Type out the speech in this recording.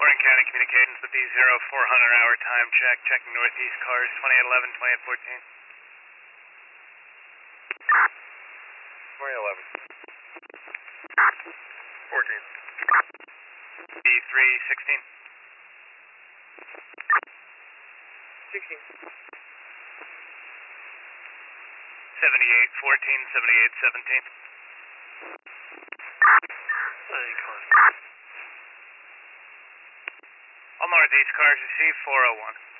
Orange County Communications with D0 400 hour time check, checking northeast cars 2811, 2814. 2011. 14. D316. 16. 78 14, 78 17. All northeast cars receive 401.